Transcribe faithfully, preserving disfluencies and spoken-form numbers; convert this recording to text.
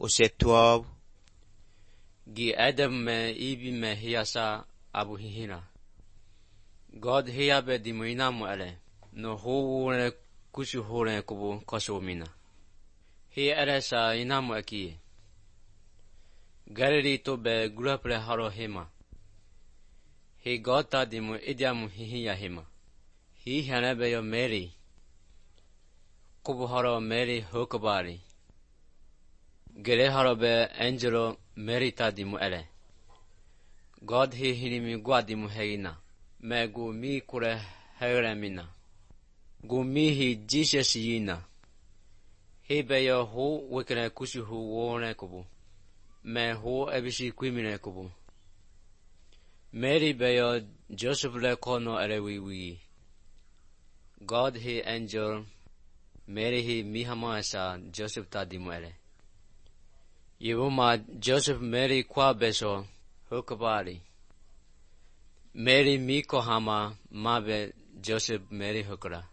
Osetuab. Gi Adam me ibi me hiasa abu hihina. God hiya be dimuina mo ale. No hore kusu hore kubu kosomina. Hi ere sa ina mo aki. Galeri to be grapre haro hema. Hi God ta dimu idiamu hihiya hema. Hi hana be yo Mary. Kubu haro Mary hokabari. Gere haro be angelo Mary ta dimu ele. God hi hinimi gwa dimu heina. Me gu mi kure heire mina. Gu mi hi Jesus yina. Hi be yo ho wikene kusu hu wone kubu. Me ho ebisi kwimine kubu. Mary be yo Joseph le kono ele wiwi. God hi angel. Mary hi mihama esa Joseph ta dimu ele. Yewuma Joseph Mary kwa beso hukabari. Mary mi kohama mabe Joseph Mary hukara.